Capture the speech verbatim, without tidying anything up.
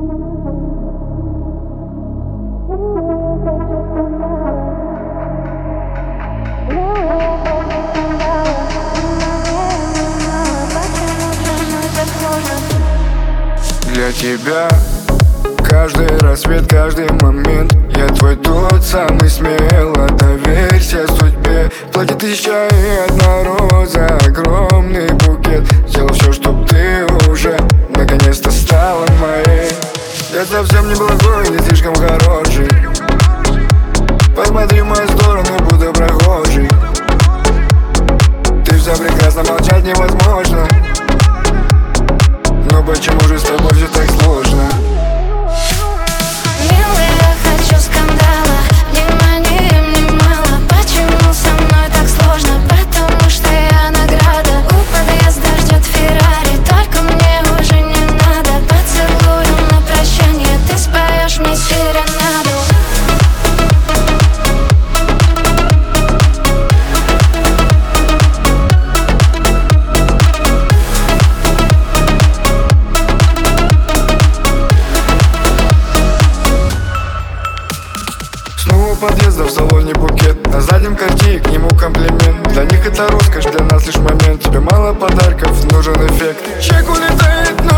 Для тебя каждый рассвет, каждый момент. Я твой тот самый смело. Доверься судьбе. Платит тысяча и одна роза, огромный букет. Сделал все, чтоб ты уже наконец-то стала моей. Я совсем не плохой, не слишком хороший. Посмотри в мою сторону, будто прохожий. Ты все прекрасно, молчать невозможно. Но почему же с тобой все так сложно? Милый, я хочу скандала, внимания мне мало. Почему со мной так сложно? Потому что я награда. У подъезда ждет Феррари, только мне уже не надо. Поцелуем на прощание, ты споешь мне серенаду. У подъезда в салоне букет, на заднем корте к нему комплимент. Для них это роскошь, для нас лишь момент. Тебе мало подарков, нужен эффект. Чек улетает, но